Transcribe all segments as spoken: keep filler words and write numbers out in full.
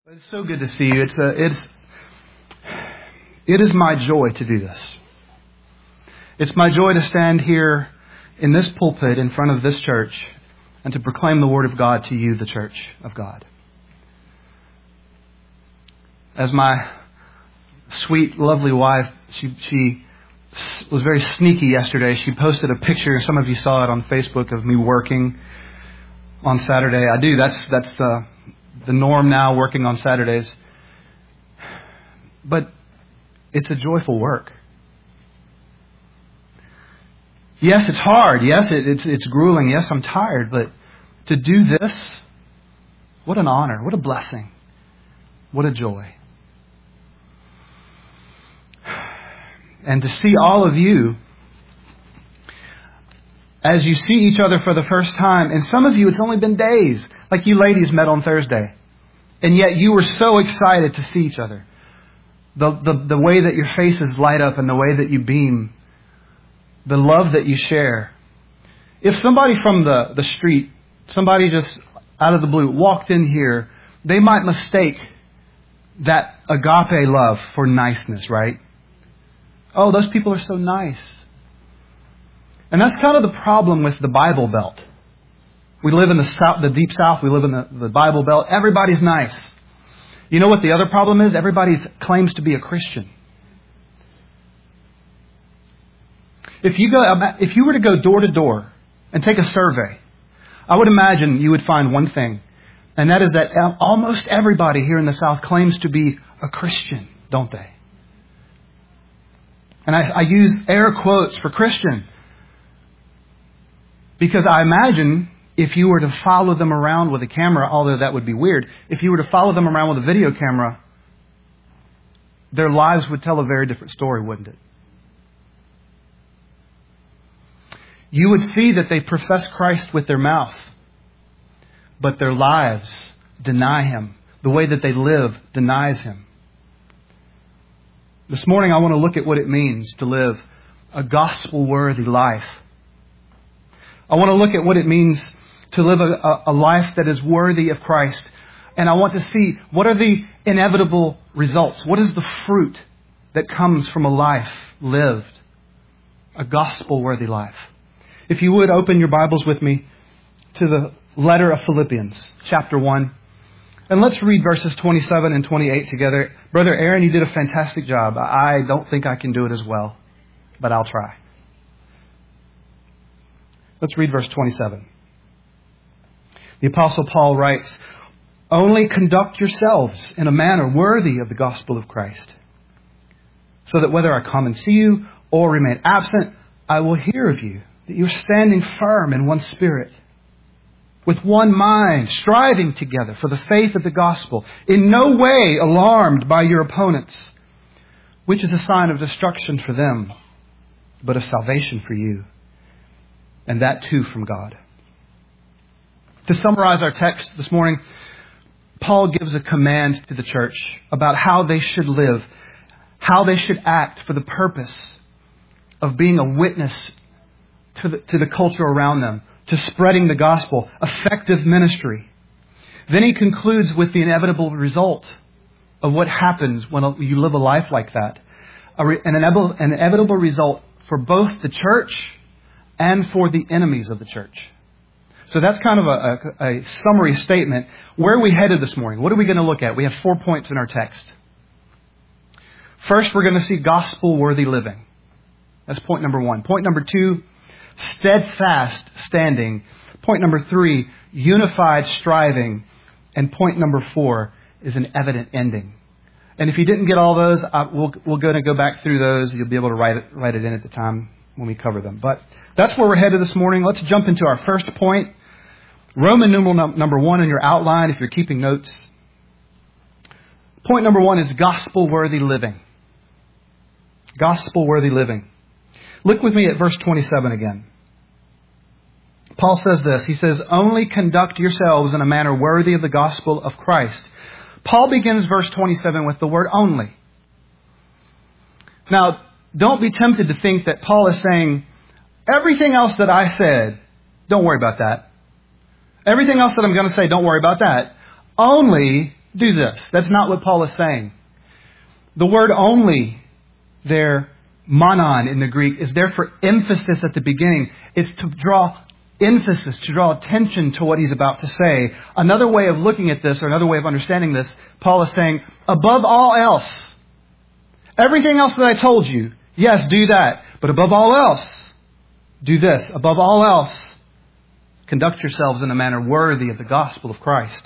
It's so good to see you. It's a, it's, it is my joy to do this. It's my joy to stand here in this pulpit in front of this church and to proclaim the Word of God to you, the church of God. As my sweet, lovely wife, she, she was very sneaky yesterday. She posted a picture, some of you saw it on Facebook, of me working on Saturday. I do. That's, that's the... the norm now, working on Saturdays. But it's a joyful work. Yes, it's hard. Yes, it, it's it's grueling. Yes, I'm tired. But to do this, what an honor. What a blessing. What a joy. And to see all of you as you see each other for the first time. And some of you, it's only been days. Like you ladies met on Thursday. And yet you were so excited to see each other. The, the, the way that your faces light up and the way that you beam. The love that you share. If somebody from the, the street, somebody just out of the blue walked in here, they might mistake that agape love for niceness, right? Oh, those people are so nice. And that's kind of the problem with the Bible Belt. We live in the south, the deep south. We live in the, the Bible Belt. Everybody's nice. You know what the other problem is? Everybody claims to be a Christian. If you go, if you were to go door to door and take a survey, I would imagine you would find one thing, and that is that almost everybody here in the South claims to be a Christian, don't they? And I, I use air quotes for Christian because I imagine if you were to follow them around with a camera, although that would be weird, if you were to follow them around with a video camera, their lives would tell a very different story, wouldn't it? You would see that they profess Christ with their mouth, but their lives deny Him. The way that they live denies Him. This morning I want to look at what it means to live a gospel-worthy life. I want to look at what it means to live a, a life that is worthy of Christ. And I want to see what are the inevitable results. What is the fruit that comes from a life lived? A gospel-worthy life. If you would, open your Bibles with me to the letter of Philippians, chapter one. And let's read verses twenty-seven and twenty-eight together. Brother Aaron, you did a fantastic job. I don't think I can do it as well, but I'll try. Let's read verse twenty-seven. The Apostle Paul writes, "Only conduct yourselves in a manner worthy of the gospel of Christ, so that whether I come and see you or remain absent, I will hear of you, that you are standing firm in one spirit, with one mind, striving together for the faith of the gospel, in no way alarmed by your opponents, which is a sign of destruction for them, but of salvation for you, and that too from God." To summarize our text this morning, Paul gives a command to the church about how they should live, how they should act for the purpose of being a witness to the, to the culture around them, to spreading the gospel, effective ministry. Then he concludes with the inevitable result of what happens when you live a life like that. An inevitable, an inevitable result for both the church and for the enemies of the church. So that's kind of a, a, a summary statement. Where are we headed this morning? What are we going to look at? We have four points in our text. First, we're going to see gospel-worthy living. That's point number one. Point number two, steadfast standing. Point number three, unified striving. And point number four is an evident ending. And if you didn't get all those, I, we'll, we're going to go back through those. You'll be able to write it, write it in at the time when we cover them. But that's where we're headed this morning. Let's jump into our first point. Roman numeral num- number one in your outline, if you're keeping notes. Point number one is gospel-worthy living. Gospel-worthy living. Look with me at verse twenty-seven again. Paul says this. He says, "Only conduct yourselves in a manner worthy of the gospel of Christ." Paul begins verse twenty-seven with the word only. Now, don't be tempted to think that Paul is saying, everything else that I said, don't worry about that. Everything else that I'm going to say, don't worry about that. Only do this. That's not what Paul is saying. The word only there, monon in the Greek, is there for emphasis at the beginning. It's to draw emphasis, to draw attention to what he's about to say. Another way of looking at this, or another way of understanding this, Paul is saying, above all else, everything else that I told you, yes, do that. But above all else, do this. Above all else, conduct yourselves in a manner worthy of the gospel of Christ.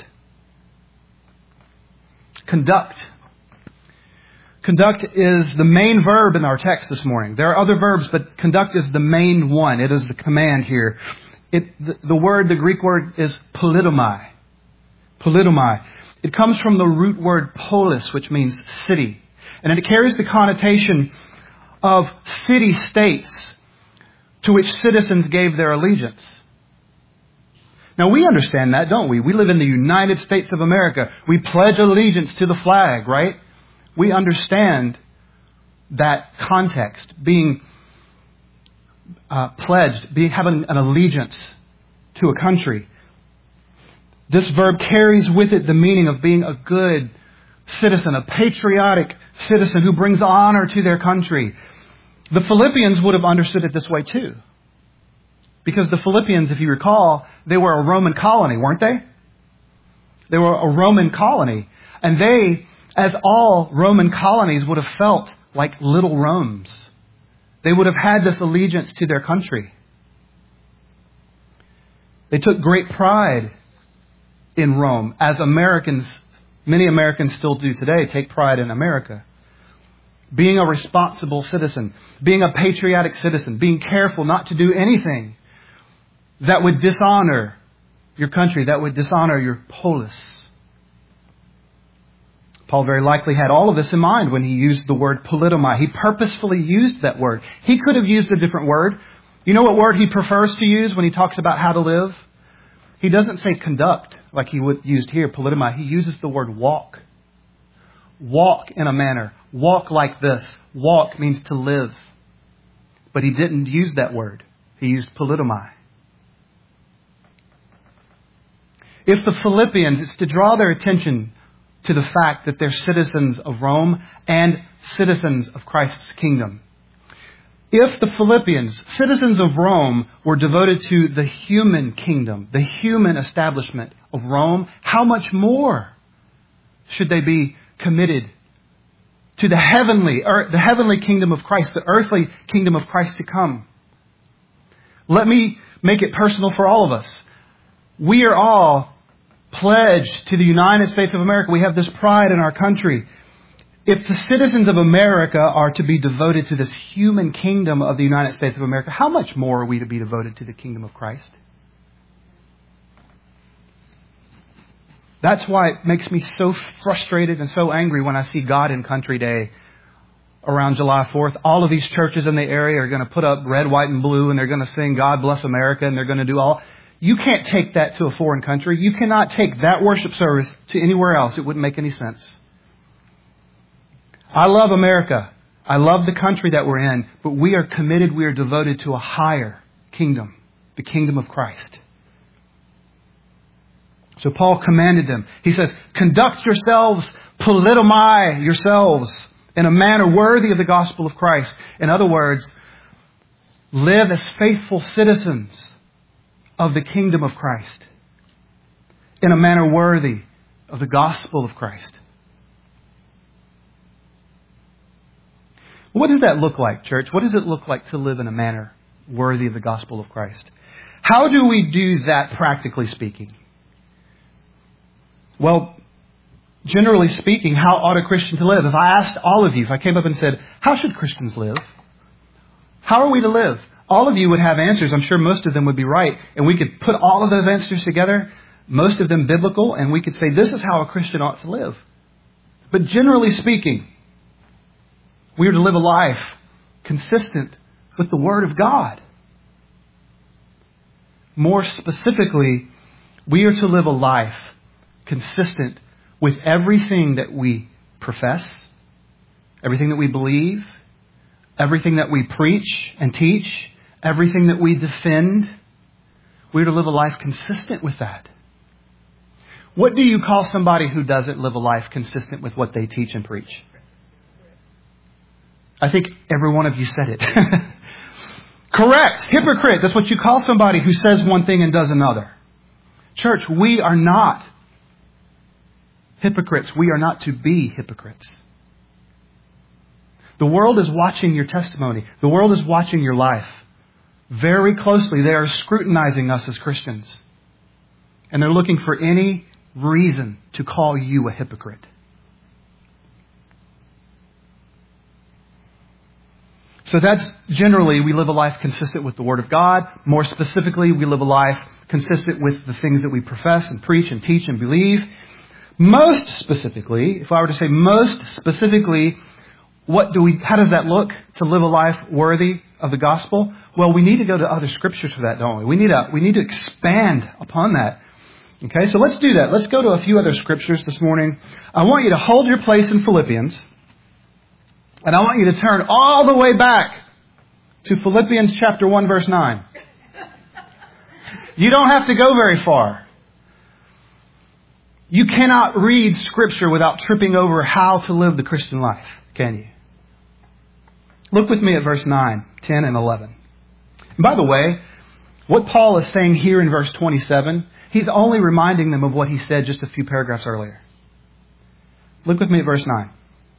Conduct. Conduct is the main verb in our text this morning. There are other verbs, but conduct is the main one. It is the command here. It, the, the word, the Greek word is politomai. Politomai. It comes from the root word polis, which means city. And it carries the connotation of city-states to which citizens gave their allegiance. Now, we understand that, don't we? We live in the United States of America. We pledge allegiance to the flag, right? We understand that context, being uh, pledged, being having an allegiance to a country. This verb carries with it the meaning of being a good citizen, a patriotic citizen who brings honor to their country. The Philippians would have understood it this way too. Because the Philippians, if you recall, they were a Roman colony, weren't they? They were a Roman colony. And they, as all Roman colonies, would have felt like little Romes. They would have had this allegiance to their country. They took great pride in Rome, as Americans, many Americans still do today, take pride in America. Being a responsible citizen, being a patriotic citizen, being careful not to do anything that would dishonor your country, that would dishonor your polis. Paul very likely had all of this in mind when he used the word politomai. He purposefully used that word. He could have used a different word. You know what word he prefers to use when he talks about how to live? He doesn't say conduct like he would used here, politomai. He uses the word walk. Walk in a manner. Walk like this. Walk means to live. But he didn't use that word. He used politomai. If the Philippians, it's to draw their attention to the fact that they're citizens of Rome and citizens of Christ's kingdom. If the Philippians, citizens of Rome, were devoted to the human kingdom, the human establishment of Rome, how much more should they be committed to the heavenly, or the heavenly kingdom of Christ, the earthly kingdom of Christ to come? Let me make it personal for all of us. We are all pledged to the United States of America. We have this pride in our country. If the citizens of America are to be devoted to this human kingdom of the United States of America, how much more are we to be devoted to the kingdom of Christ? That's why it makes me so frustrated and so angry when I see God in Country Day around July fourth. All of these churches in the area are going to put up red, white, and blue, and they're going to sing God Bless America, and they're going to do all... You can't take that to a foreign country. You cannot take that worship service to anywhere else. It wouldn't make any sense. I love America. I love the country that we're in, but we are committed, we are devoted to a higher kingdom, the kingdom of Christ. So Paul commanded them. He says, conduct yourselves, politomai yourselves, in a manner worthy of the gospel of Christ. In other words, live as faithful citizens of the kingdom of Christ, in a manner worthy of the gospel of Christ. What does that look like, church? What does it look like to live in a manner worthy of the gospel of Christ? How do we do that, practically speaking? Well, generally speaking, how ought a Christian to live? If I asked all of you, if I came up and said, how should Christians live? How are we to live? All of you would have answers. I'm sure most of them would be right. And we could put all of those answers together, most of them biblical, and we could say this is how a Christian ought to live. But generally speaking, we are to live a life consistent with the Word of God. More specifically, we are to live a life consistent with everything that we profess, everything that we believe, everything that we preach and teach, everything that we defend. We're to live a life consistent with that. What do you call somebody who doesn't live a life consistent with what they teach and preach? I think every one of you said it. Correct. Hypocrite. That's what you call somebody who says one thing and does another. Church, we are not hypocrites. We are not to be hypocrites. The world is watching your testimony. The world is watching your life very closely. They are scrutinizing us as Christians. And they're looking for any reason to call you a hypocrite. So that's generally, we live a life consistent with the Word of God. More specifically, we live a life consistent with the things that we profess and preach and teach and believe. Most specifically, if I were to say most specifically, what do we, how does that look to live a life worthy of the gospel? Well, we need to go to other scriptures for that, don't we? We need to, we need to expand upon that. Okay, so let's do that. Let's go to a few other scriptures this morning. I want you to hold your place in Philippians. And I want you to turn all the way back to Philippians chapter one, verse nine. You don't have to go very far. You cannot read Scripture without tripping over how to live the Christian life, can you? Look with me at verse nine, ten, and eleven. And by the way, what Paul is saying here in verse twenty-seven, he's only reminding them of what he said just a few paragraphs earlier. Look with me at verse nine.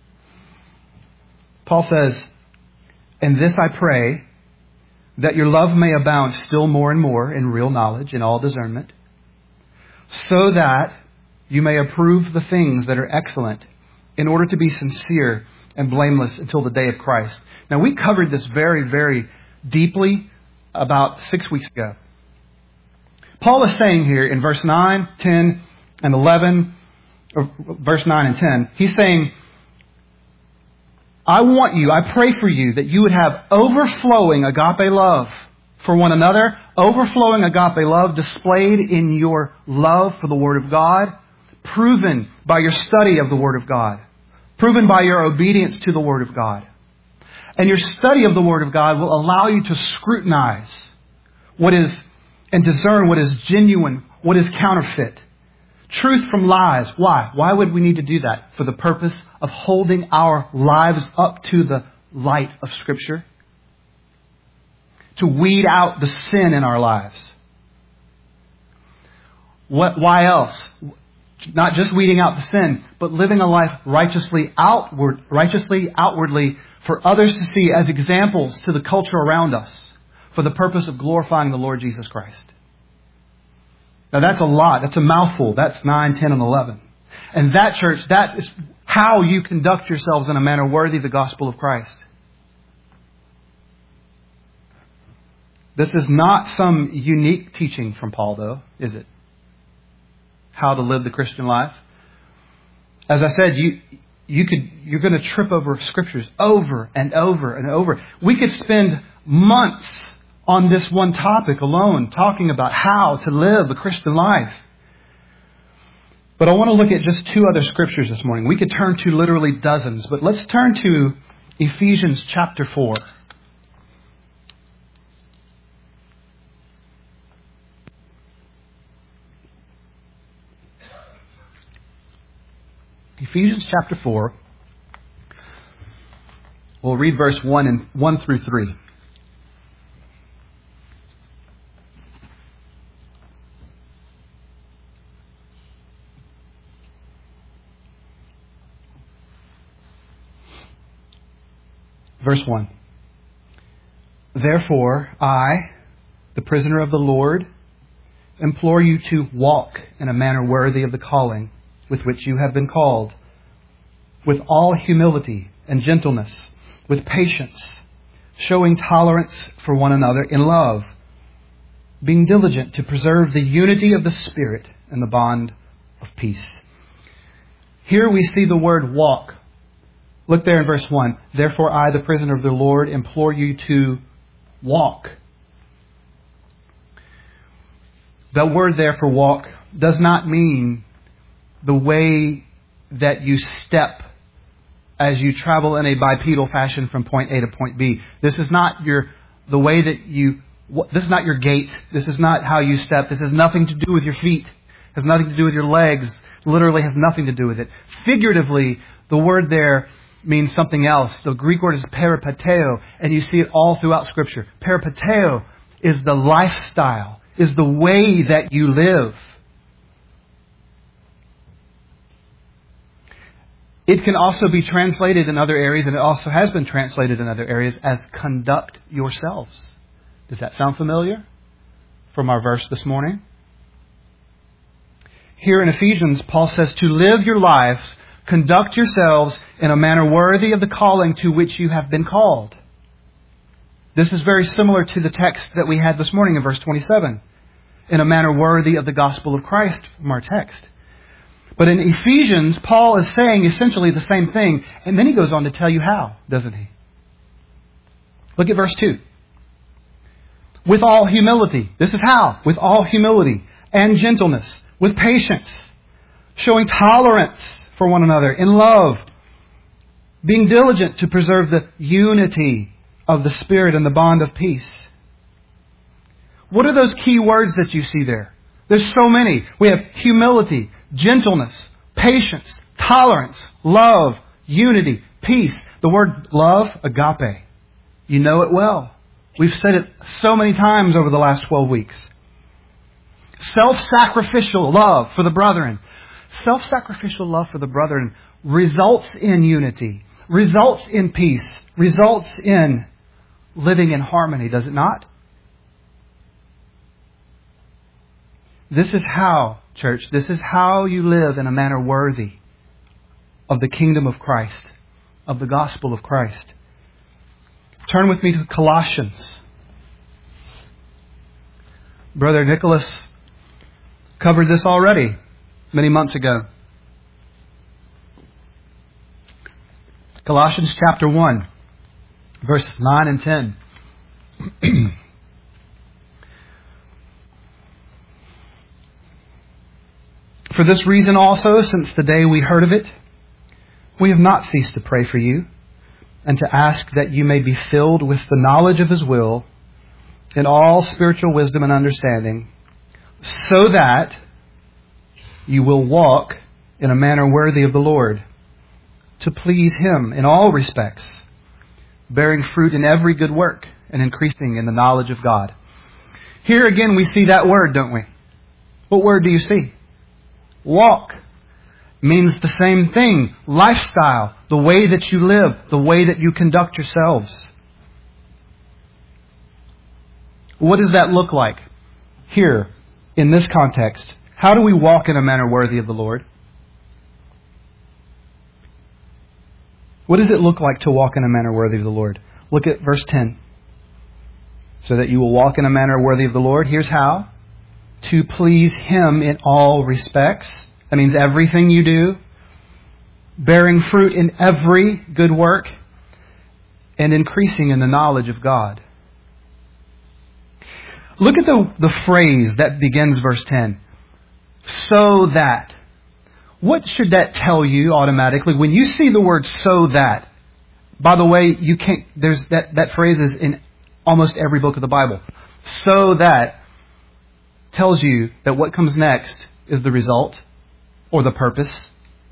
Paul says, "And this I pray, that your love may abound still more and more in real knowledge and all discernment, so that you may approve the things that are excellent, in order to be sincere and blameless until the day of Christ." Now, we covered this very, very deeply about six weeks ago. Paul is saying here in verse nine, ten, and eleven, or verse nine and ten, he's saying, I want you, I pray for you that you would have overflowing agape love for one another, overflowing agape love displayed in your love for the Word of God, proven by your study of the Word of God, proven by your obedience to the Word of God. And your study of the Word of God will allow you to scrutinize what is and discern what is genuine, what is counterfeit. Truth from lies. Why? Why would we need to do that? For the purpose of holding our lives up to the light of Scripture. To weed out the sin in our lives. What? Why else? Not just weeding out the sin, but living a life righteously outward, righteously outwardly for others to see as examples to the culture around us, for the purpose of glorifying the Lord Jesus Christ. Now that's a lot. That's a mouthful. That's nine, ten, and eleven. And that, church, that is how you conduct yourselves in a manner worthy of the gospel of Christ. This is not some unique teaching from Paul, though, is it? How to live the Christian life. As I said, you you could you're going to trip over scriptures over and over and over. We could spend months on this one topic alone, talking about how to live the Christian life. But I want to look at just two other scriptures this morning. We could turn to literally dozens, but let's turn to Ephesians chapter four. Ephesians chapter four. We'll read verse one and one through three. Verse one. Therefore, I, the prisoner of the Lord, implore you to walk in a manner worthy of the calling with which you have been called, with all humility and gentleness, with patience, showing tolerance for one another in love, being diligent to preserve the unity of the Spirit and the bond of peace. Here we see the word walk. Look there in verse one. Therefore, I, the prisoner of the Lord, implore you to walk. The word there for walk does not mean the way that you step as you travel in a bipedal fashion from point A to point B. This is not your the way that you. This is not your gait. This is not how you step. This has nothing to do with your feet. It Has nothing to do with your legs. Literally has nothing to do with it. Figuratively, the word there means something else. The Greek word is peripateo, and you see it all throughout Scripture. Peripateo is the lifestyle, is the way that you live. It can also be translated in other areas, and it also has been translated in other areas as conduct yourselves. Does that sound familiar from our verse this morning? Here in Ephesians, Paul says to live your lives, conduct yourselves in a manner worthy of the calling to which you have been called. This is very similar to the text that we had this morning in verse twenty-seven. In a manner worthy of the gospel of Christ from our text. But in Ephesians, Paul is saying essentially the same thing. And then he goes on to tell you how, doesn't he? Look at verse two. With all humility. This is how. With all humility and gentleness. With patience. Showing tolerance for one another in love. Being diligent to preserve the unity of the Spirit and the bond of peace. What are those key words that you see there? There's so many. We have humility, gentleness, patience, tolerance, love, unity, peace. The word love, agape. You know it well. We've said it so many times over the last twelve weeks. Self-sacrificial love for the brethren. Self-sacrificial love for the brethren results in unity, results in peace, results in living in harmony, does it not? This is how, church, this is how you live in a manner worthy of the kingdom of Christ, of the gospel of Christ. Turn with me to Colossians. Brother Nicholas covered this already many months ago. Colossians chapter one, verses nine and ten. For this reason also, since the day we heard of it, we have not ceased to pray for you and to ask that you may be filled with the knowledge of His will in all spiritual wisdom and understanding, so that you will walk in a manner worthy of the Lord, to please Him in all respects, bearing fruit in every good work and increasing in the knowledge of God. Here again we see that word, don't we? What word do you see? Walk means the same thing. Lifestyle, the way that you live, the way that you conduct yourselves. What does that look like here in this context? How do we walk in a manner worthy of the Lord? What does it look like to walk in a manner worthy of the Lord? Look at verse ten. So that you will walk in a manner worthy of the Lord. Here's how. To please Him in all respects. That means everything you do. Bearing fruit in every good work. And increasing in the knowledge of God. Look at the, the phrase that begins verse ten. So that. What should that tell you automatically? When you see the word so that. By the way, you can't, there's that, that phrase is in almost every book of the Bible. So that tells you that what comes next is the result or the purpose.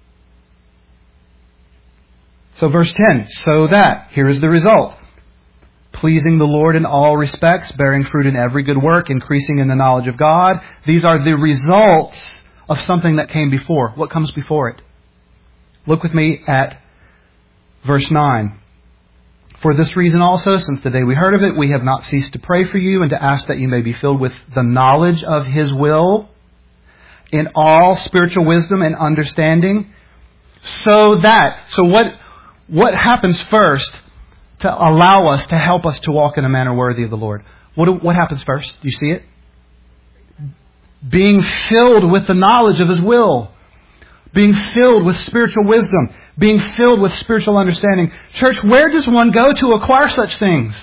So verse ten, so that, here is the result. Pleasing the Lord in all respects, bearing fruit in every good work, increasing in the knowledge of God. These are the results of something that came before. What comes before it? Look with me at verse nine. For this reason also, since the day we heard of it, we have not ceased to pray for you and to ask that you may be filled with the knowledge of His will in all spiritual wisdom and understanding. So that, so what, what happens first to allow us, to help us to walk in a manner worthy of the Lord? What, what happens first? Do you see it? Being filled with the knowledge of His will. Being filled with spiritual wisdom. Being filled with spiritual understanding. Church, where does one go to acquire such things?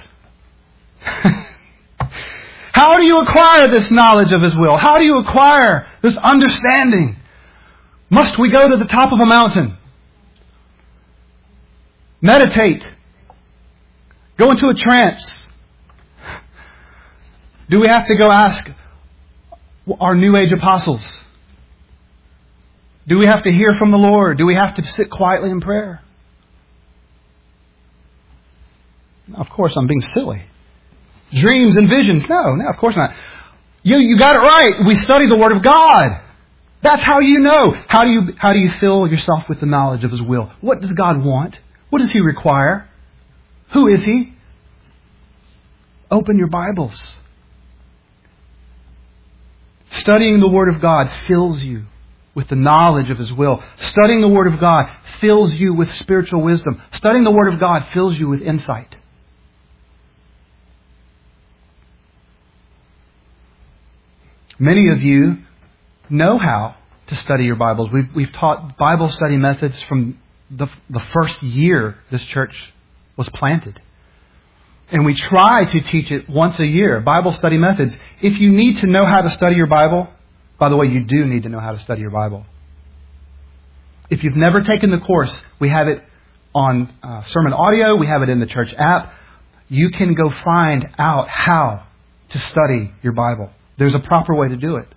How do you acquire this knowledge of His will? How do you acquire this understanding? Must we go to the top of a mountain? Meditate? Go into a trance? Do we have to go ask our New Age apostles? Do we have to hear from the Lord? Do we have to sit quietly in prayer? Of course, I'm being silly. Dreams and visions? No, no, of course not. You, you got it right. We study the Word of God. That's how you know. How do you, how do you fill yourself with the knowledge of His will? What does God want? What does He require? Who is He? Open your Bibles. Studying the Word of God fills you with the knowledge of His will. Studying the Word of God fills you with spiritual wisdom. Studying the Word of God fills you with insight. Many of you know how to study your Bibles. We've, we've taught Bible study methods from the, the first year this church was planted. And we try to teach it once a year, Bible study methods. If you need to know how to study your Bible, by the way, you do need to know how to study your Bible. If you've never taken the course, we have it on uh, sermon audio. We have it in the church app. You can go find out how to study your Bible. There's a proper way to do it.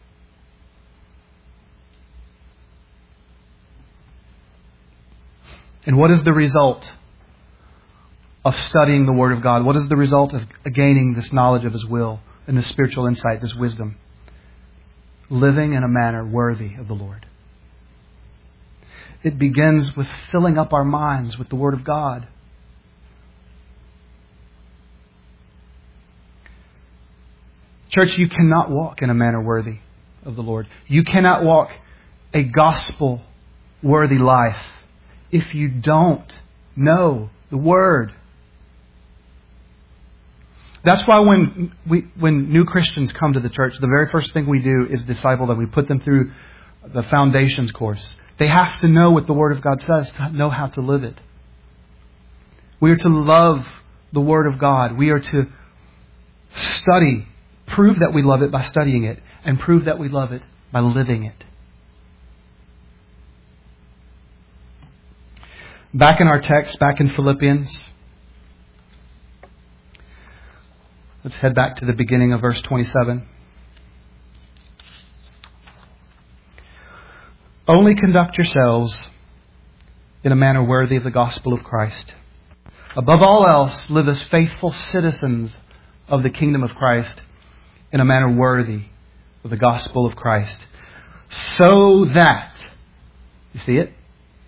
And what is the result of studying the Word of God? What is the result of gaining this knowledge of His will and this spiritual insight, this wisdom? Living in a manner worthy of the Lord. It begins with filling up our minds with the Word of God. Church, you cannot walk in a manner worthy of the Lord. You cannot walk a gospel-worthy life if you don't know the Word. That's why when we, when new Christians come to the church, the very first thing we do is disciple them. We put them through the foundations course. They have to know what the Word of God says to know how to live it. We are to love the Word of God. We are to study, prove that we love it by studying it, and prove that we love it by living it. Back in our text, back in Philippians, let's head back to the beginning of verse twenty-seven. Only conduct yourselves in a manner worthy of the gospel of Christ. Above all else, live as faithful citizens of the kingdom of Christ in a manner worthy of the gospel of Christ. So that, you see it?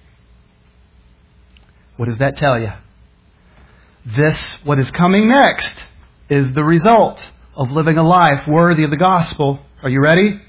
What does that tell you? This, what is coming next, is the result of living a life worthy of the gospel. Are you ready?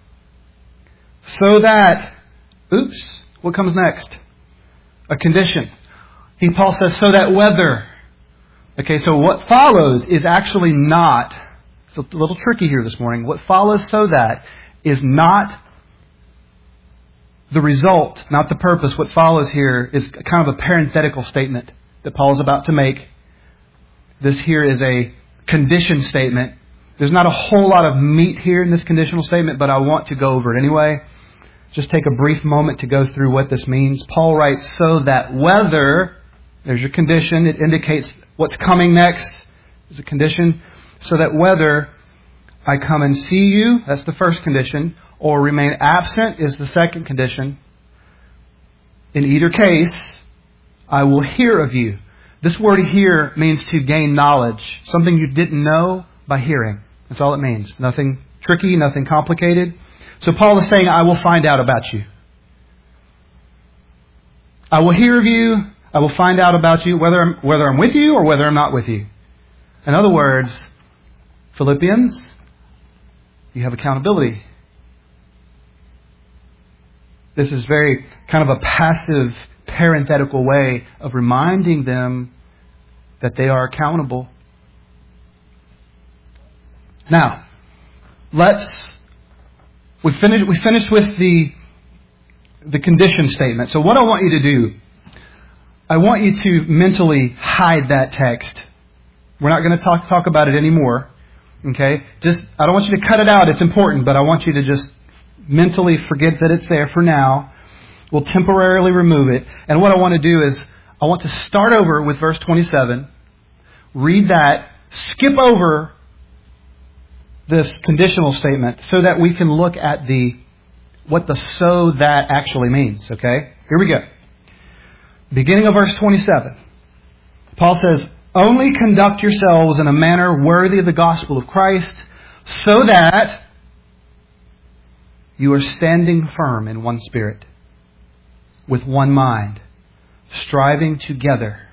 So that, oops, what comes next? A condition. He, Paul says, so that whether. Okay, so what follows is actually not, it's a little tricky here this morning. What follows so that is not the result, not the purpose. What follows here is kind of a parenthetical statement that Paul is about to make. This here is a condition statement. There's not a whole lot of meat here in this conditional statement, but I want to go over it anyway. Just take a brief moment to go through what this means. Paul writes, so that whether, there's your condition, it indicates what's coming next is a condition, so that whether I come and see you, that's the first condition, or remain absent is the second condition. In either case, I will hear of you. This word hear means to gain knowledge. Something you didn't know by hearing. That's all it means. Nothing tricky, nothing complicated. So Paul is saying, I will find out about you. I will hear of you. I will find out about you, whether I'm, whether I'm with you or whether I'm not with you. In other words, Philippians, you have accountability. This is very kind of a passive, parenthetical way of reminding them that they are accountable. Now, let's, we finished, we finished with the, the condition statement. So what I want you to do, I want you to mentally hide that text. We're not going to talk, talk about it anymore. Okay? Just, I don't want you to cut it out. It's important, but I want you to just mentally forget that it's there for now. We'll temporarily remove it. And what I want to do is, I want to start over with verse twenty-seven, read that, skip over this conditional statement so that we can look at the what the so that actually means, okay? Here we go. Beginning of verse twenty-seven. Paul says, "Only conduct yourselves in a manner worthy of the gospel of Christ, so that you are standing firm in one spirit, with one mind, striving together."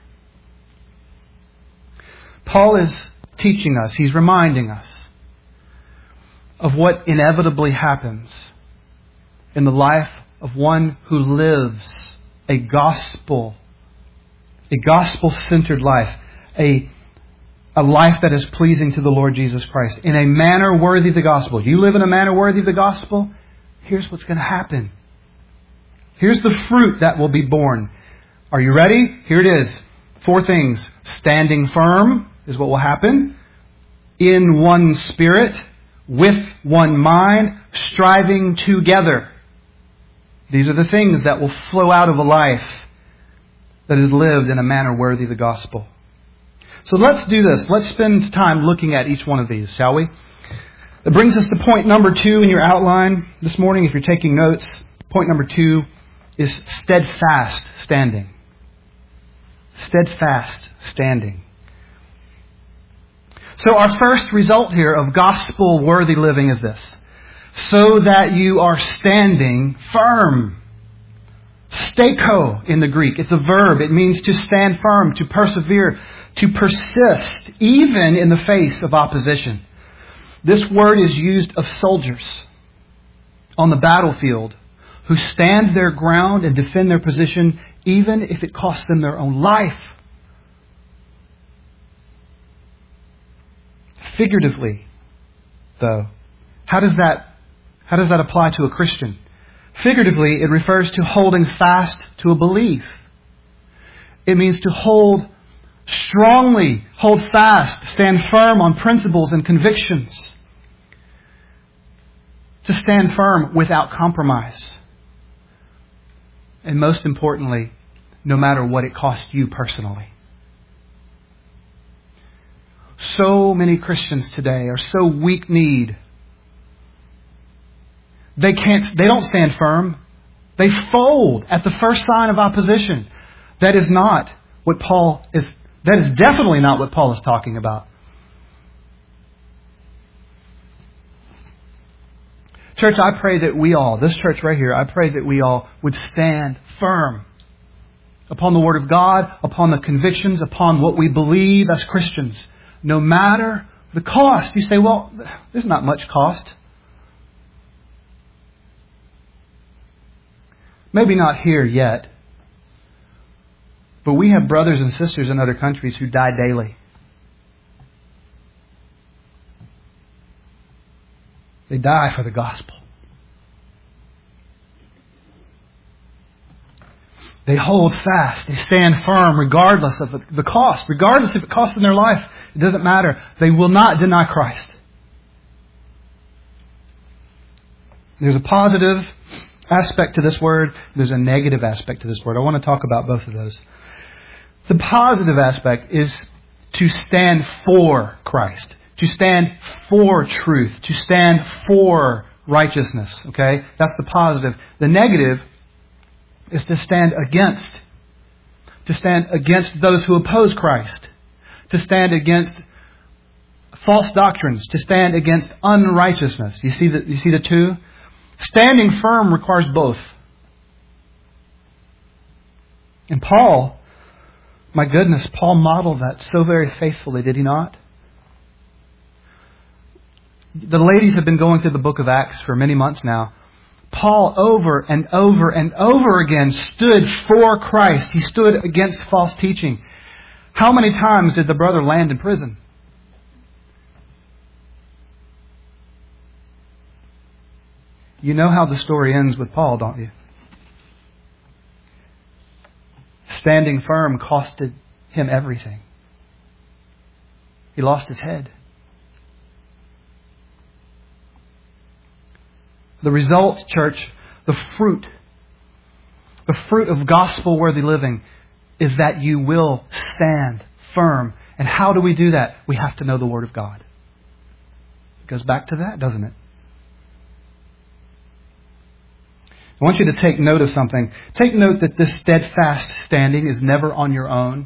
Paul is teaching us, he's reminding us of what inevitably happens in the life of one who lives a gospel, a gospel-centered life, a, a life that is pleasing to the Lord Jesus Christ, in a manner worthy of the gospel. You live in a manner worthy of the gospel, here's what's going to happen. Here's the fruit that will be born. Are you ready? Here it is. Four things. Standing firm is what will happen. In one spirit, with one mind, striving together. These are the things that will flow out of a life that is lived in a manner worthy of the gospel. So let's do this. Let's spend time looking at each one of these, shall we? That brings us to point number two in your outline this morning. If you're taking notes, point number two is steadfast standing. Steadfast standing. So our first result here of gospel-worthy living is this. So that you are standing firm. Steko in the Greek. It's a verb. It means to stand firm, to persevere, to persist, even in the face of opposition. This word is used of soldiers on the battlefield who stand their ground and defend their position, even if it costs them their own life. Figuratively, though, how does that, how does that apply to a Christian? Figuratively, it refers to holding fast to a belief. It means to hold strongly, hold fast, stand firm on principles and convictions. To stand firm without compromise. And most importantly, no matter what it costs you personally. So many Christians today are so weak-kneed. They can't, they don't stand firm. They fold at the first sign of opposition. That is not what Paul is, that is definitely not what Paul is talking about. Church, I pray that we all, this church right here, I pray that we all would stand firm upon the Word of God, upon the convictions, upon what we believe as Christians, no matter the cost. You say, well, there's not much cost. Maybe not here yet, but we have brothers and sisters in other countries who die daily. They die for the gospel. They hold fast. They stand firm regardless of the cost. Regardless if it costs them their life. It doesn't matter. They will not deny Christ. There's a positive aspect to this word. There's a negative aspect to this word. I want to talk about both of those. The positive aspect is to stand for Christ. To stand for truth. To stand for righteousness. Okay? That's the positive. The negative is to stand against. To stand against those who oppose Christ. To stand against false doctrines. To stand against unrighteousness. You see the, you see the two? Standing firm requires both. And Paul, my goodness, Paul modeled that so very faithfully, did he not? The ladies have been going through the book of Acts for many months now. Paul over and over and over again stood for Christ. He stood against false teaching. How many times did the brother land in prison? You know how the story ends with Paul, don't you? Standing firm costed him everything. He lost his head. The result, church, the fruit, the fruit of gospel-worthy living is that you will stand firm. And how do we do that? We have to know the Word of God. It goes back to that, doesn't it? I want you to take note of something. Take note that this steadfast standing is never on your own.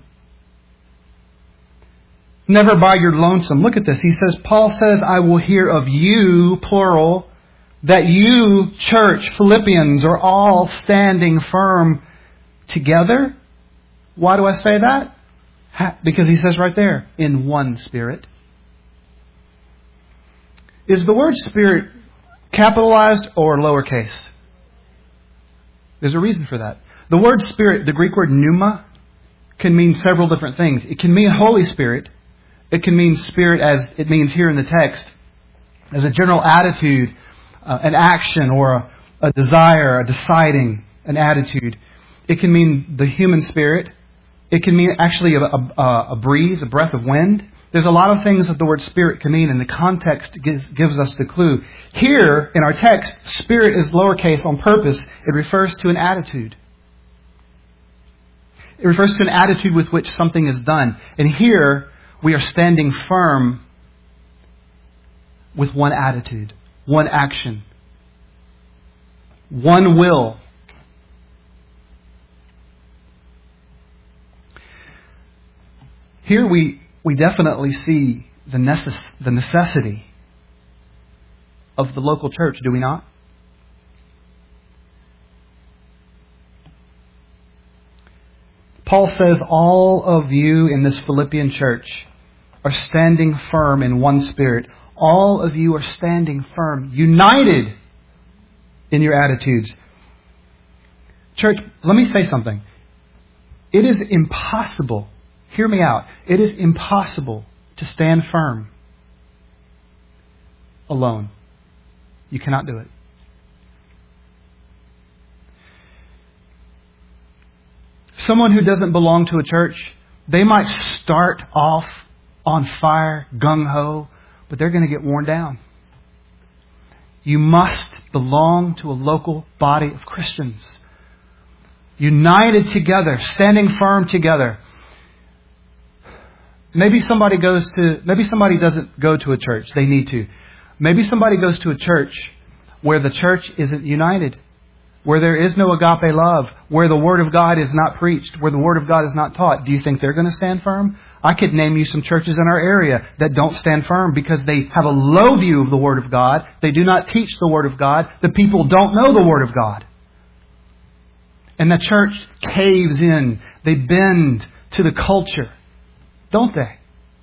Never by your lonesome. Look at this. He says, Paul says, I will hear of you, plural, that you, church, Philippians, are all standing firm together. Why do I say that? Because he says right there, in one Spirit. Is the word Spirit capitalized or lowercase? There's a reason for that. The word Spirit, the Greek word pneuma, can mean several different things. It can mean Holy Spirit. It can mean Spirit as it means here in the text, as a general attitude, uh, an action, or a, a desire, a deciding, an attitude. It can mean the human spirit. It can mean actually a, a, a breeze, a breath of wind. There's a lot of things that the word Spirit can mean, and the context gives, gives us the clue. Here, in our text, Spirit is lowercase on purpose. It refers to an attitude. It refers to an attitude with which something is done. And here, we are standing firm with one attitude, one action, one will. Here we, we definitely see the, necess- the necessity of the local church, do we not? Paul says all of you in this Philippian church are standing firm in one Spirit. All of you are standing firm, united in your attitudes. Church, let me say something. It is impossible, hear me out, it is impossible to stand firm alone. You cannot do it. Someone who doesn't belong to a church, they might start off on fire, gung-ho, but they're going to get worn down. You must belong to a local body of Christians. United together, standing firm together. Maybe somebody goes to, maybe somebody doesn't go to a church. They need to. Maybe somebody goes to a church where the church isn't united, where there is no agape love, where the Word of God is not preached, where the Word of God is not taught. Do you think they're going to stand firm? I could name you some churches in our area that don't stand firm because they have a low view of the Word of God. They do not teach the Word of God. The people don't know the Word of God. And the church caves in. They bend to the culture. Don't they?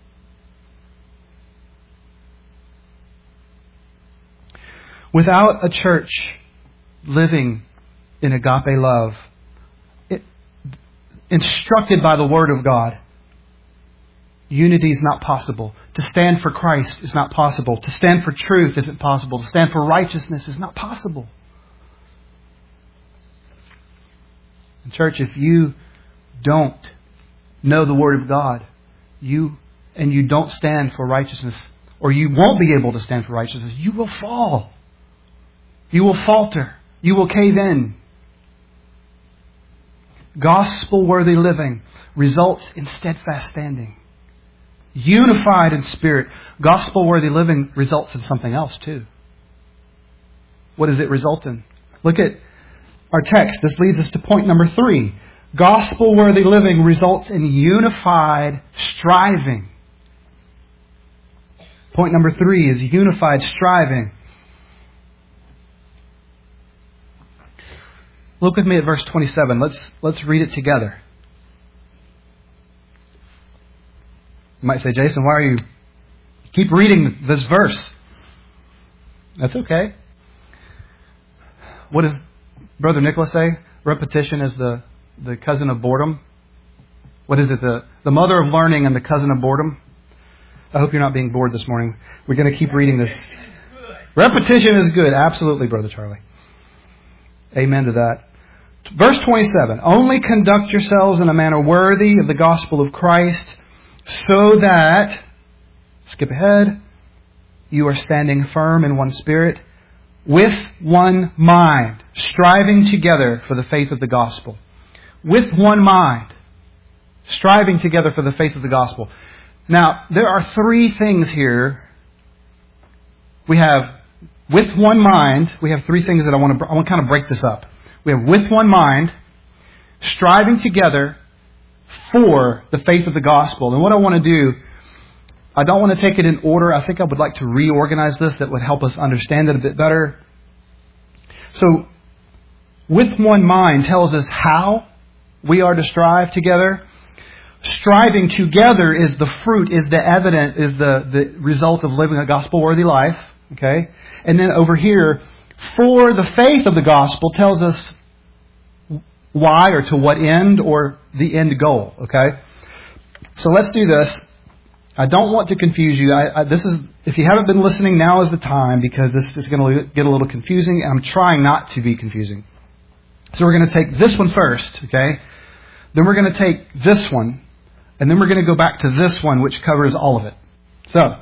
Without a church living in agape love, it, instructed by the Word of God, unity is not possible. To stand for Christ is not possible. To stand for truth isn't possible. To stand for righteousness is not possible. And church, if you don't know the Word of God, you and you don't stand for righteousness, or you won't be able to stand for righteousness, you will fall. You will falter. You will cave in. Gospel-worthy living results in steadfast standing. Unified in spirit. Gospel-worthy living results in something else too. What does it result in? Look at our text. This leads us to point number three. Gospel-worthy living results in unified striving. Point number three is unified striving. Look with me at verse twenty-seven. Let's, let's read it together. You might say, Jason, why are you keep reading this verse? That's okay. What does Brother Nicholas say? Repetition is the, the cousin of boredom. What is it? The, the mother of learning and the cousin of boredom. I hope you're not being bored this morning. We're going to keep reading this. Repetition is good. Absolutely, Brother Charlie. Amen to that. Verse twenty-seven. Only conduct yourselves in a manner worthy of the gospel of Christ, so that, skip ahead, you are standing firm in one spirit, with one mind, striving together for the faith of the gospel. With one mind, striving together for the faith of the gospel. Now, there are three things here. We have, with one mind, we have three things that I want to, I want to kind of break this up. We have with one mind, striving together for the faith of the gospel. And what I want to do, I don't want to take it in order. I think I would like to reorganize this. That would help us understand it a bit better. So, with one mind tells us how we are to strive together. Striving together is the fruit, is the evident, is the, the result of living a gospel-worthy life. Okay? And then over here, for the faith of the gospel tells us why or to what end or the end goal. Okay? So let's do this. I don't want to confuse you. I, I, this is, if you haven't been listening, now is the time, because this is going to get a little confusing, and I'm trying not to be confusing. So we're going to take this one first, okay? Then we're going to take this one, and then we're going to go back to this one, which covers all of it. So,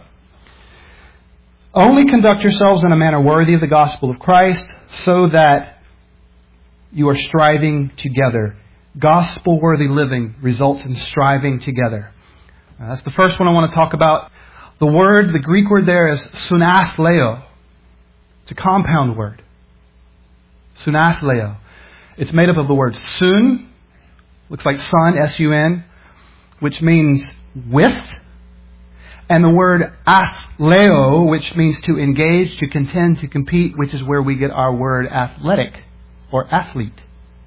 only conduct yourselves in a manner worthy of the gospel of Christ, so that you are striving together. Gospel-worthy living results in striving together. Now, that's the first one I want to talk about. The word, the Greek word there is sunathleo. It's a compound word. Sunathleo. It's made up of the word sun, looks like sun, S U N, which means with, and the word athleo, which means to engage, to contend, to compete, which is where we get our word athletic or athlete.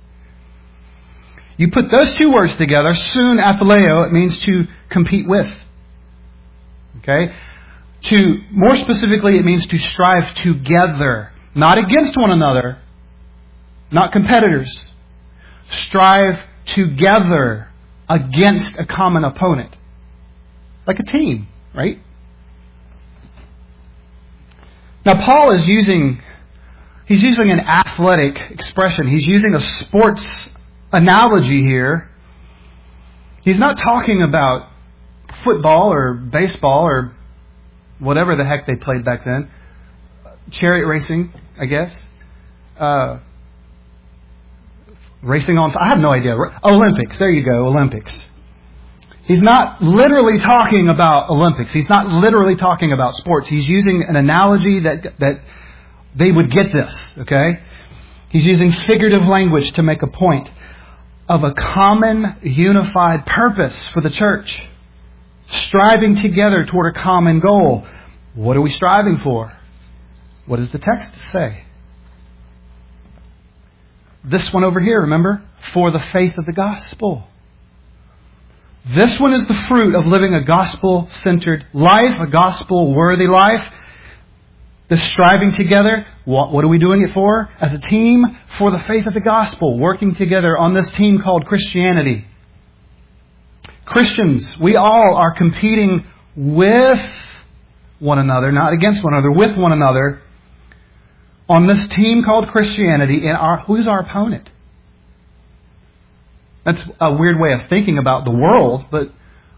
You put those two words together, sun athleo, it means to compete with. Okay? To, more specifically, it means to strive together, not against one another, not competitors. Strive together against a common opponent. Like a team, right? Now Paul is using, he's using an athletic expression. He's using a sports analogy here. He's not talking about football or baseball or whatever the heck they played back then. Chariot racing, I guess. Uh, racing on... I have no idea. Olympics. There you go. Olympics. He's not literally talking about Olympics. He's not literally talking about sports. He's using an analogy that that they would get this. Okay? He's using figurative language to make a point of a common, unified purpose for the church. Striving together toward a common goal. What are we striving for? What does the text say? This one over here, remember? For the faith of the gospel. This one is the fruit of living a gospel-centered life, a gospel-worthy life. This striving together, what, what are we doing it for? As a team, for the faith of the gospel, working together on this team called Christianity. Christians, we all are competing with one another, not against one another, with one another, on this team called Christianity. And our, who's our opponent? That's a weird way of thinking about the world, but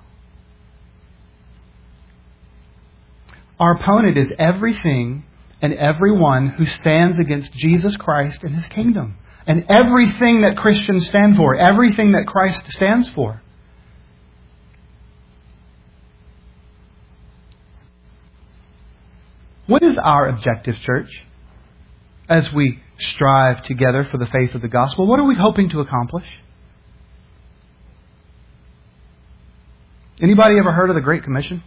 our opponent is everything and everyone who stands against Jesus Christ and His kingdom. And everything that Christians stand for, everything that Christ stands for. What is our objective, church? As we strive together for the faith of the gospel, what are we hoping to accomplish? Anybody ever heard of the Great Commission?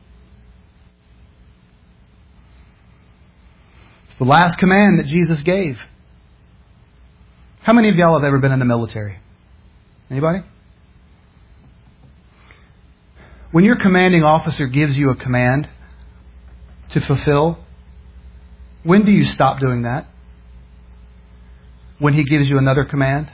It's the last command that Jesus gave. How many of y'all have ever been in the military? Anybody? When your commanding officer gives you a command to fulfill, when do you stop doing that? When he gives you another command?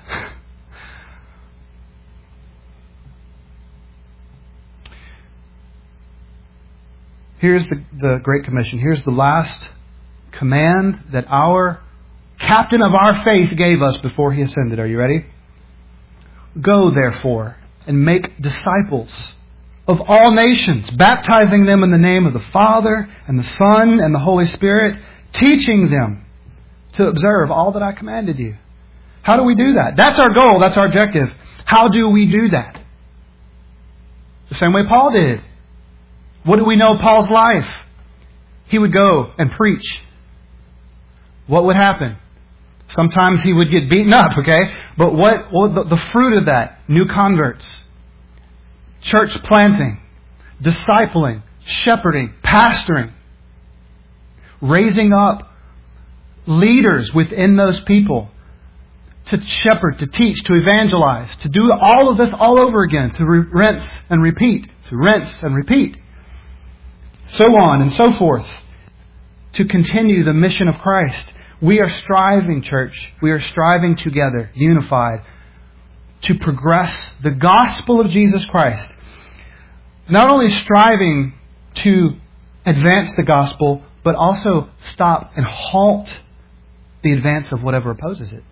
Here's the, the Great Commission. Here's the last command that our captain of our faith gave us before he ascended. Are you ready? Go, therefore, and make disciples of all nations, baptizing them in the name of the Father and the Son and the Holy Spirit, teaching them to observe all that I commanded you. How do we do that? That's our goal. That's our objective. How do we do that? The same way Paul did. What do we know of Paul's life? He would go and preach. What would happen? Sometimes he would get beaten up, okay? But what, what the, the fruit of that? New converts, church planting, discipling, shepherding, pastoring, raising up leaders within those people to shepherd, to teach, to evangelize, to do all of this all over again, to re- rinse and repeat, to rinse and repeat, so on and so forth, to continue the mission of Christ. We are striving, church, we are striving together, unified, to progress the gospel of Jesus Christ. Not only striving to advance the gospel, but also stop and halt the advance of whatever opposes it.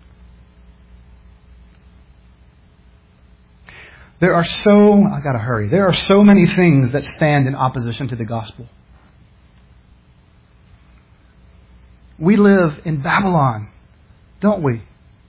There are so, I gotta hurry, there are so many things that stand in opposition to the gospel. We live in Babylon, don't we?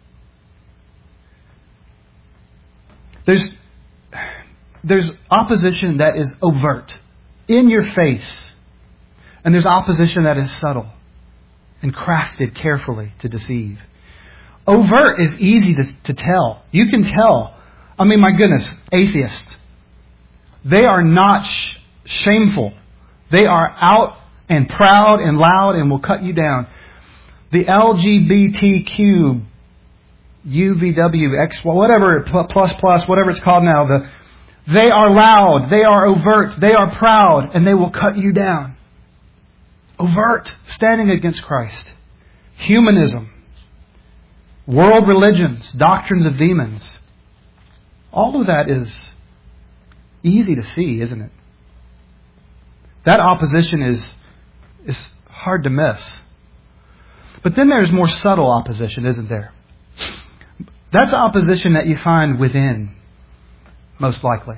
There's, there's opposition that is overt, in your face. And there's opposition that is subtle and crafted carefully to deceive. Overt is easy to, to tell. You can tell. I mean, my goodness, atheists. They are not sh- shameful. They are out and proud and loud and will cut you down. The L G B T Q, U V W, X, whatever, plus plus, whatever it's called now, the, they are loud, they are overt, they are proud, and they will cut you down. Overt, standing against Christ. Humanism. World religions, doctrines of demons. All of that is easy to see, isn't it? That opposition is, is hard to miss. But then there's more subtle opposition, isn't there? That's opposition that you find within, most likely.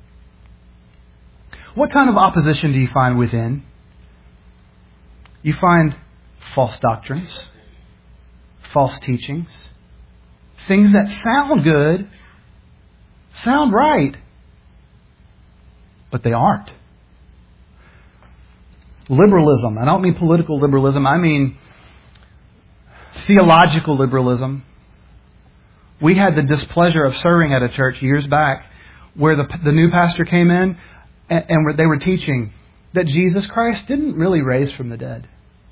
What kind of opposition do you find within? You find false doctrines, false teachings, things that sound good, sound right, but they aren't. Liberalism. I don't mean political liberalism. I mean theological liberalism. We had the displeasure of serving at a church years back where the, the new pastor came in and, and they were teaching that Jesus Christ didn't really raise from the dead.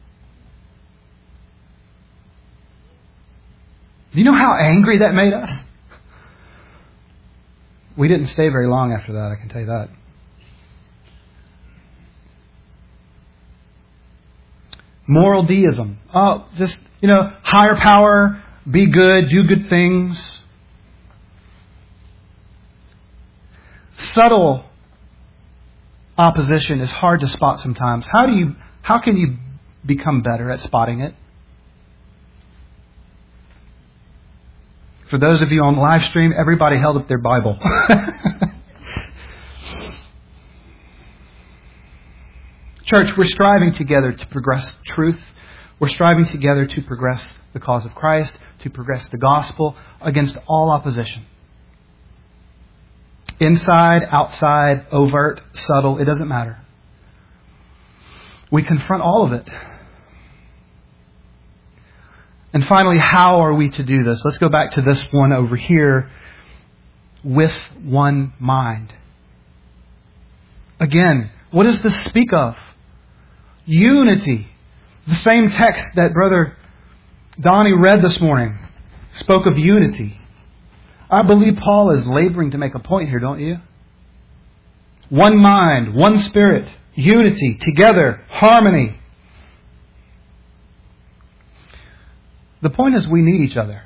Do you know how angry that made us? We didn't stay very long after that, I can tell you that. Moral deism. Oh, just, you know, higher power, be good, do good things. Subtle opposition is hard to spot sometimes. How do you, how can you become better at spotting it? For those of you on the live stream, everybody held up their Bible. Church, we're striving together to progress truth. We're striving together to progress the cause of Christ, to progress the gospel against all opposition. Inside, outside, overt, subtle, it doesn't matter. We confront all of it. And finally, how are we to do this? Let's go back to this one over here. With one mind. Again, what does this speak of? Unity. The same text that Brother Donnie read this morning spoke of unity. I believe Paul is laboring to make a point here, don't you? One mind, one spirit, unity, together, harmony. The point is we need each other.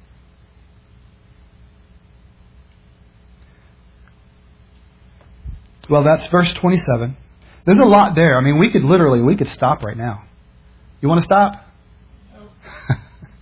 Well, that's verse twenty-seven. There's a lot there. I mean, we could literally, we could stop right now. You want to stop? No.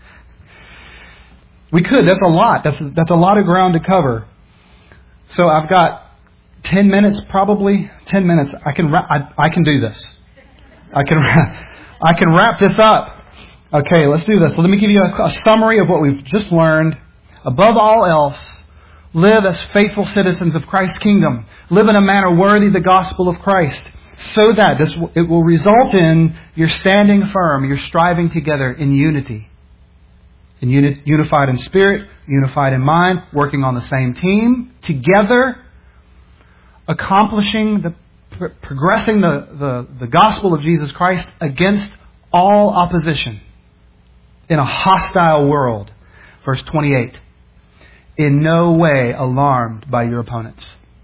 We could. That's a lot. That's that's a lot of ground to cover. So I've got ten minutes, probably ten minutes. I can I, I can do this. I can I can wrap this up. Okay, let's do this. Let me give you a, a summary of what we've just learned. Above all else, live as faithful citizens of Christ's kingdom. Live in a manner worthy of the gospel of Christ, so that this it will result in your standing firm, your striving together in unity. in uni- unified in spirit, unified in mind, working on the same team, together, accomplishing the, pro- progressing the, the, the gospel of Jesus Christ against all opposition in a hostile world. Verse twenty-eight. In no way alarmed by your opponents.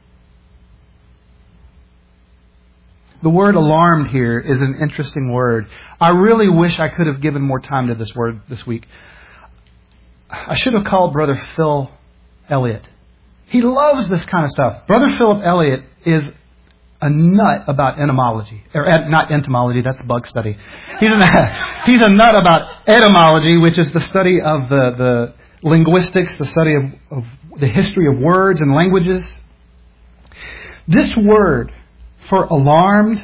The word alarmed here is an interesting word. I really wish I could have given more time to this word this week. I should have called Brother Phil Elliott. He loves this kind of stuff. Brother Philip Elliott is a nut about etymology. Or not entomology, that's bug study. He's a, he's a nut about etymology, which is the study of the, the linguistics, the study of, of the history of words and languages. This word for alarmed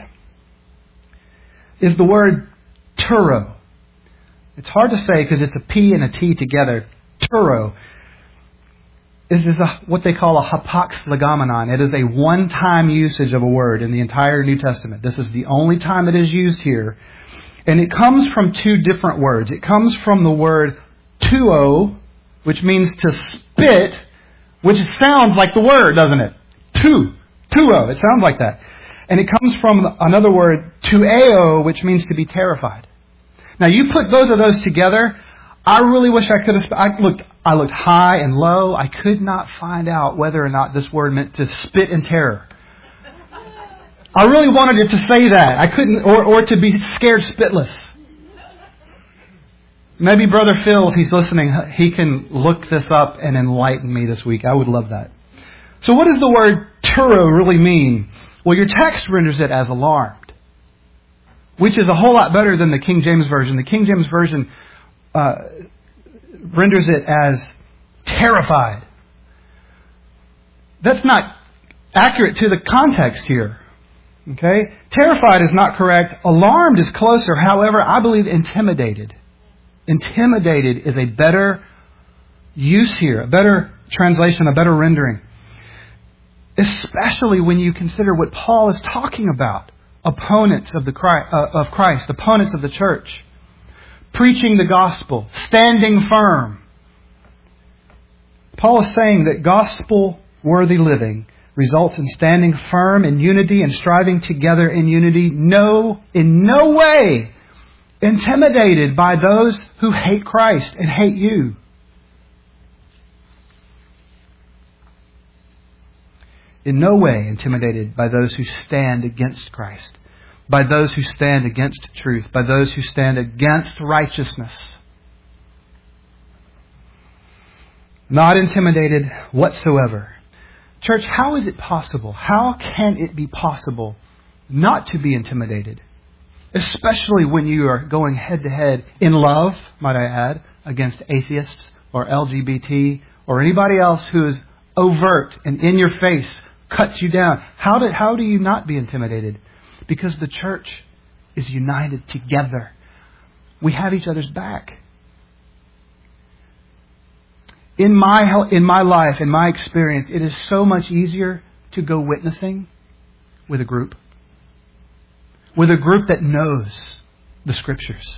is the word turo. It's hard to say because it's a P and a T together. Turo is, is a, what they call a hapax legomenon. It is a one-time usage of a word in the entire New Testament. This is the only time it is used here. And it comes from two different words. It comes from the word tuo, which means to spit, which sounds like the word, doesn't it? Tu. Tuo. It sounds like that. And it comes from another word, tueo, which means to be terrified. Now, you put both of those together, I really wish I could have... I looked, I looked high and low. I could not find out whether or not this word meant to spit in terror. I really wanted it to say that. I couldn't... Or, or to be scared spitless. Maybe Brother Phil, if he's listening, he can look this up and enlighten me this week. I would love that. So what does the word turo really mean? Well, your text renders it as alarmed, which is a whole lot better than the King James Version. The King James Version uh, renders it as terrified. That's not accurate to the context here. Okay? Terrified is not correct. Alarmed is closer. However, I believe intimidated. Intimidated is a better use here, a better translation, a better rendering. Especially when you consider what Paul is talking about. Opponents of the Christ, uh, of Christ, opponents of the church. Preaching the gospel, standing firm. Paul is saying that gospel-worthy living results in standing firm in unity and striving together in unity. No, in no way intimidated by those who hate Christ and hate you. In no way intimidated by those who stand against Christ, by those who stand against truth, by those who stand against righteousness. Not intimidated whatsoever. Church, how is it possible? How can it be possible not to be intimidated? Especially when you are going head to head in love, might I add, against atheists or L G B T or anybody else who is overt and in your face, cuts you down. How do, how do you not be intimidated? Because the church is united together. We have each other's back. In my, in my life, in my experience, it is so much easier to go witnessing with a group. With a group that knows the Scriptures.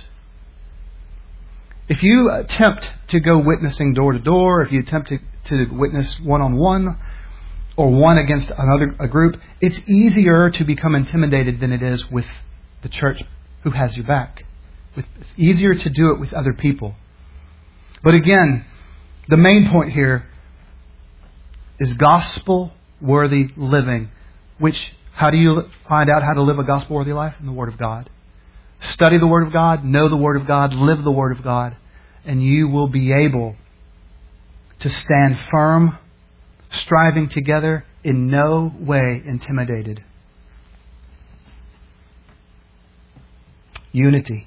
If you attempt to go witnessing door to door, if you attempt to, to witness one-on-one, or one against another a group, it's easier to become intimidated than it is with the church who has your back. It's easier to do it with other people. But again, the main point here is gospel-worthy living. Which, how do you find out how to live a gospel-worthy life? In the Word of God. Study the Word of God, know the Word of God, live the Word of God, and you will be able to stand firm, striving together, in no way intimidated. Unity.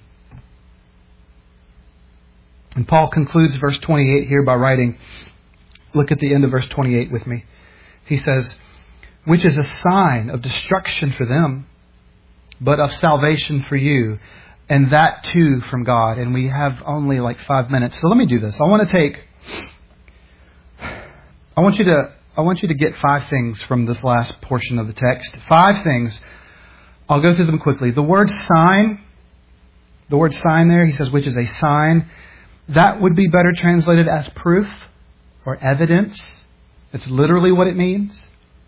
And Paul concludes verse twenty-eight here by writing, look at the end of verse twenty-eight with me. He says, which is a sign of destruction for them, but of salvation for you, and that too from God. And we have only like five minutes. So let me do this. I want to take... I want you to I want you to get five things from this last portion of the text. Five things. I'll go through them quickly. The word sign, the word sign there, he says, which is a sign. That would be better translated as proof or evidence. It's literally what it means.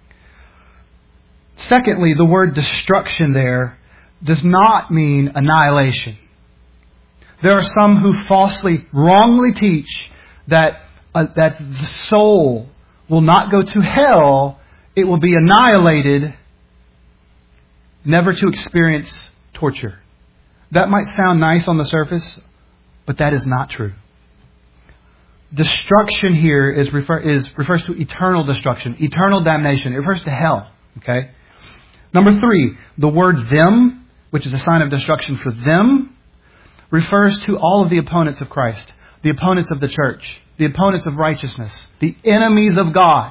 Secondly, the word destruction there does not mean annihilation. There are some who falsely, wrongly teach that, uh, that the soul will not go to hell. It will be annihilated, never to experience torture. That might sound nice on the surface, but that is not true. Destruction here is, refer, is refers to eternal destruction, eternal damnation. It refers to hell. Okay. Number three, the word them, which is a sign of destruction for them, refers to all of the opponents of Christ, the opponents of the church, the opponents of righteousness, the enemies of God.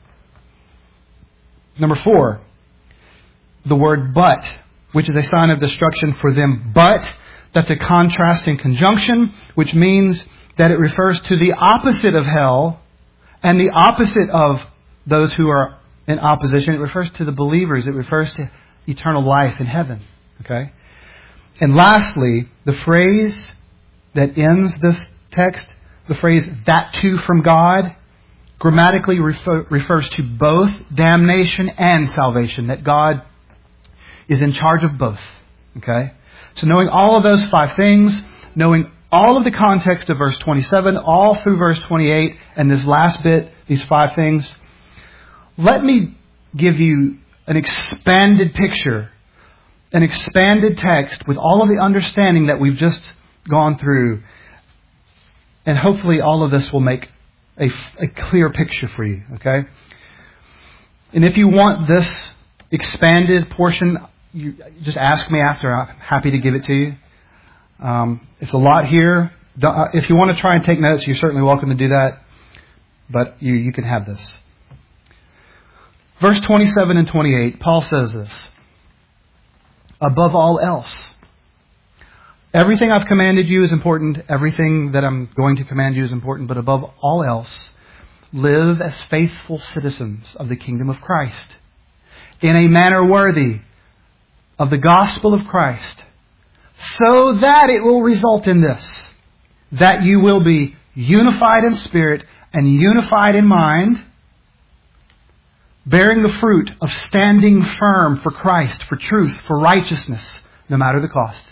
Number four, the word but, which is a sign of destruction for them. But, that's a contrasting conjunction, which means that it refers to the opposite of hell and the opposite of those who are in opposition. It refers to the believers. It refers to eternal life in heaven. Okay? And lastly, the phrase that ends this text, the phrase that too from God, grammatically refer, refers to both damnation and salvation, that God is in charge of both. Okay? So knowing all of those five things, knowing all of the context of verse twenty-seven, all through verse twenty-eight, and this last bit, these five things, let me give you an expanded picture, an expanded text with all of the understanding that we've just gone through. And hopefully all of this will make a, a clear picture for you, okay? And if you want this expanded portion, you just ask me after. I'm happy to give it to you. Um, it's a lot here. If you want to try and take notes, you're certainly welcome to do that. But you, you can have this. Verse twenty-seven and twenty-eight, Paul says this. Above all else. Everything I've commanded you is important. Everything that I'm going to command you is important. But above all else, live as faithful citizens of the kingdom of Christ, in a manner worthy of the gospel of Christ, so that it will result in this, that you will be unified in spirit and unified in mind, bearing the fruit of standing firm for Christ, for truth, for righteousness, no matter the cost.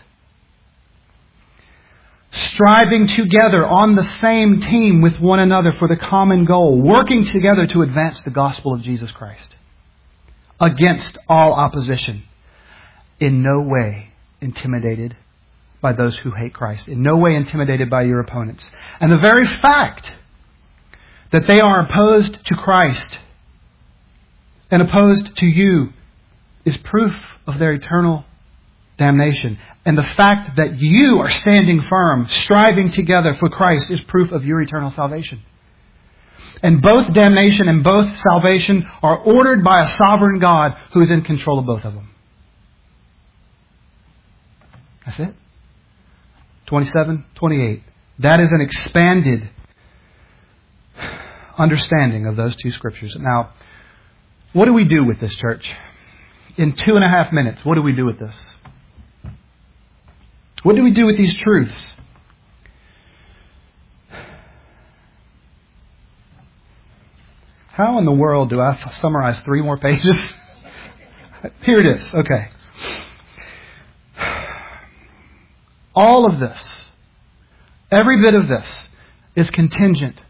Striving together on the same team with one another for the common goal, working together to advance the gospel of Jesus Christ, against all opposition, in no way intimidated by those who hate Christ, in no way intimidated by your opponents. And the very fact that they are opposed to Christ and opposed to you is proof of their eternal damnation. And the fact that you are standing firm, striving together for Christ, is proof of your eternal salvation. And both damnation and both salvation are ordered by a sovereign God who is in control of both of them. That's it. twenty-seven, twenty-eight. That is an expanded understanding of those two scriptures. Now, what do we do with this, church? In two and a half minutes, what do we do with this? What do we do with these truths? How in the world do I summarize three more pages? Here it is. Okay. All of this, every bit of this, is contingent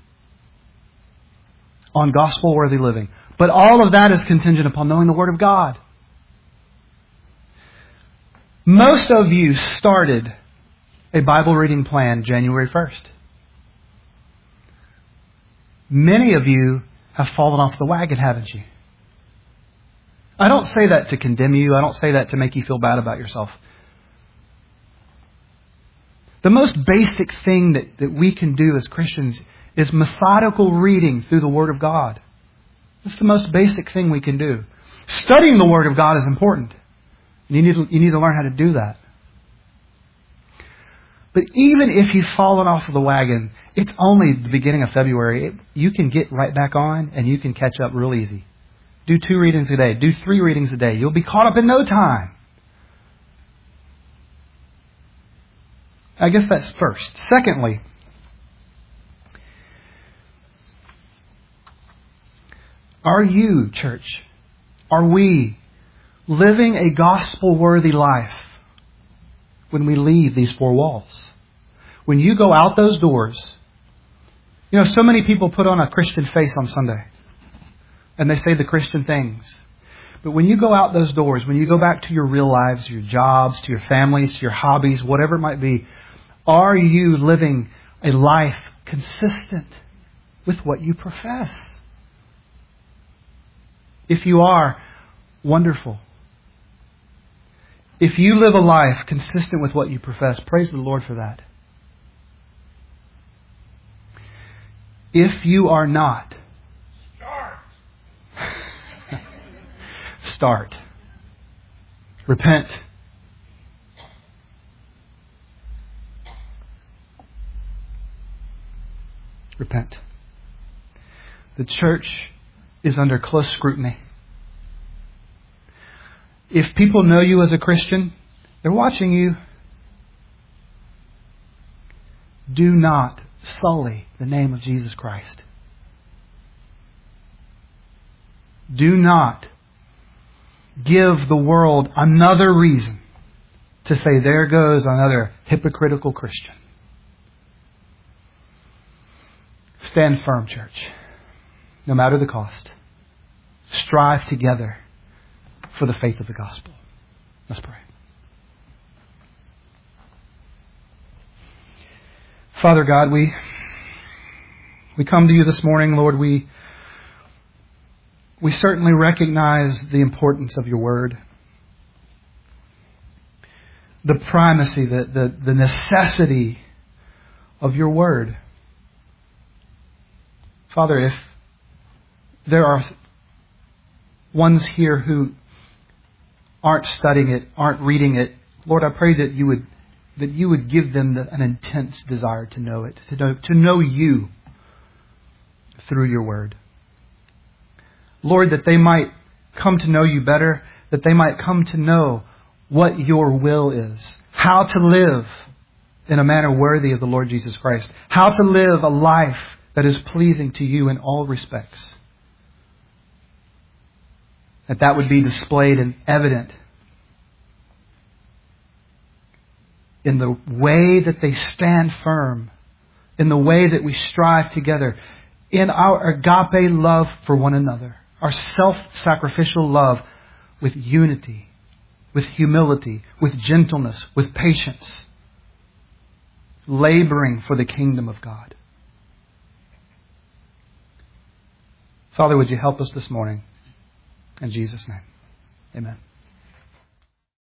on gospel-worthy living. But all of that is contingent upon knowing the Word of God. Most of you started a Bible reading plan January first. Many of you have fallen off the wagon, haven't you? I don't say that to condemn you. I don't say that to make you feel bad about yourself. The most basic thing that, that we can do as Christians is methodical reading through the Word of God. That's the most basic thing we can do. Studying the Word of God is important. You need to, you need to learn how to do that. But even if you've fallen off of the wagon, it's only the beginning of February. It, you can get right back on and you can catch up real easy. Do two readings a day. Do three readings a day. You'll be caught up in no time. I guess that's first. Secondly, Are you, church, are we living a gospel-worthy life when we leave these four walls? When you go out those doors, you know, so many people put on a Christian face on Sunday. And they say the Christian things. But when you go out those doors, when you go back to your real lives, your jobs, to your families, to your hobbies, whatever it might be, are you living a life consistent with what you profess? If you are, wonderful. If you live a life consistent with what you profess, praise the Lord for that. If you are not, start. Repent. Repent. The church is under close scrutiny. If people know you as a Christian, they're watching you. Do not sully the name of Jesus Christ. Do not give the world another reason to say, there goes another hypocritical Christian. Stand firm, church, no matter the cost. Strive together for the faith of the gospel. Let's pray. Father God, we we come to you this morning, Lord. We we certainly recognize the importance of your word, the primacy, the, the, the necessity of your word. Father, if there are ones here who aren't studying it, aren't reading it, Lord, I pray that you would that you would give them the, an intense desire to know it, to know, to know you through your word. Lord, that they might come to know you better, that they might come to know what your will is, how to live in a manner worthy of the Lord Jesus Christ, how to live a life that is pleasing to you in all respects. That that would be displayed and evident in the way that they stand firm, in the way that we strive together, in our agape love for one another, our self-sacrificial love with unity, with humility, with gentleness, with patience, laboring for the kingdom of God. Father, would you help us this morning? In Jesus' name, amen.